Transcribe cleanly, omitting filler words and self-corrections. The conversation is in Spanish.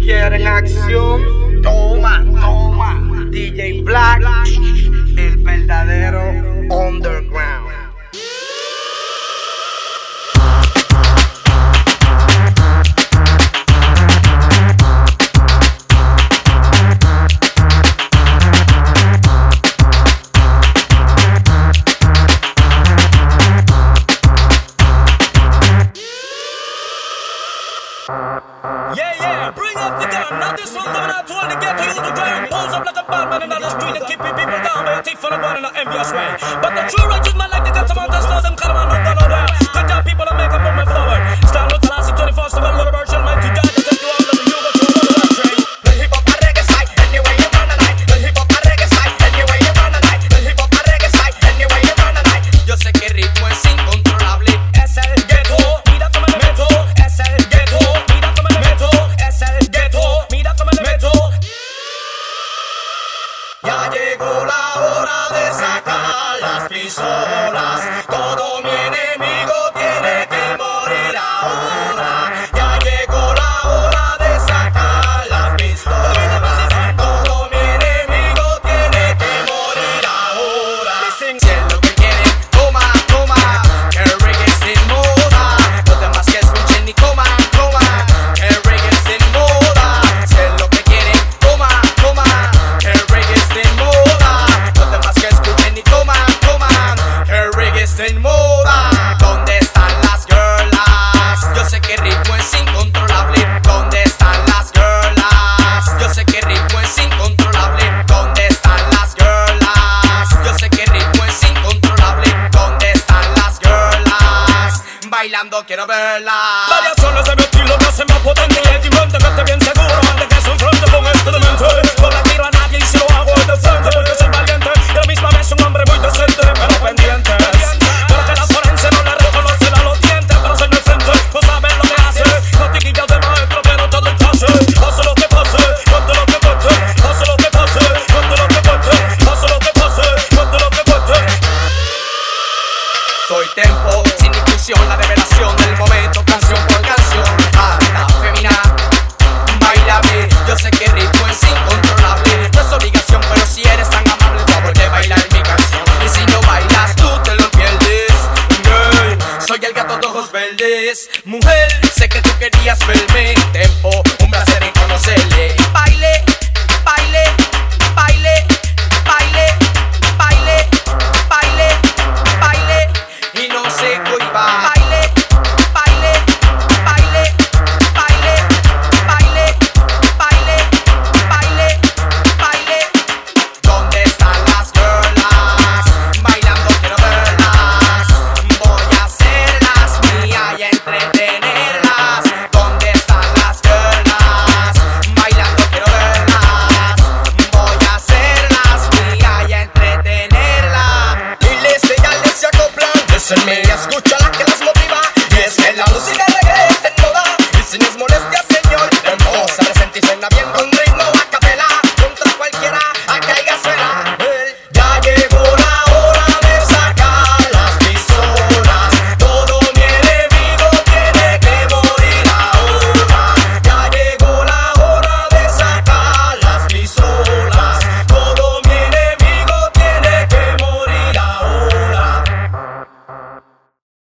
quieren acción, toma, toma. DJ Black, el verdadero underground. Yeah, bring up the gun. Now this one coming out to all the ghetto youth to grind. Pose up like a bad man in the street and keeping people down by a thief for the one in an envious way. But the true righteous man like the get some out and slow them kind of man don't go nowhere. Good job people to make a movement forward. Stand with the last 21st of a little virtual man to die to take you all of the you go to one work train. The hip hop a reggae side, anyway you run a night. The hip hop a reggae side, anyway you run a night. The hip hop a reggae side, anyway you run a night. Yo sé que el ritmo es incontrolable. Es el ghetto, mira cómo le meto. Es el ghetto, mira cómo le meto. Es el ghetto, mira cómo le meto. Ya llegó la hora de sacar las pistolas. Todo mi enemigo tiene que morir ahora. Ya llegó la hora de sacar las pistolas. Todo mi enemigo tiene que morir ahora. Si es lo que quieren, toma, toma. Que el reggae es en moda. Los demás que escuchen y coman, coman. Que el reggae es en moda. Si es lo que quieren, toma, toma. Que el reggae es en moda. Los demás que escuchen y coman, coman. Que el reggae es en moda. ¿Dónde están las girlas? Yo sé que el ritmo es incontrolable. ¿Dónde están las girlas? Yo sé que el ritmo es incontrolable. ¿Dónde están las girlas? Yo sé que el ritmo es incontrolable. ¿Dónde están las girlas? Bailando quiero verlas. Variaciones de mi estilo me hacen más potente. Y el timón te mete bien seguro antes que se enfrente con este demente. No le tiro a nadie y si lo hago es de frente. Porque soy valiente y a la misma vez un hombre muy decente. Pero pendientes para que la forense no le reconocen a los dientes. Pero soy de frente, no saben lo que hace. No te quitas de maestro pero todo el pase. Pase lo que pase, cuente lo que cuente. Pase lo que pase, cuente lo que cuente. Pase lo que pase, cuente lo que cuente. Soy tempo, sin discusión, la revelación del momento, canción por canción. Anda, femina, bailame. Yo sé que el ritmo es incontrolable. No es obligación, pero si eres tan amable, el favor de bailar mi canción. Y si no bailas, tú te lo pierdes. Girl, soy el gato de ojos verdes. Mujer, sé que tú querías ver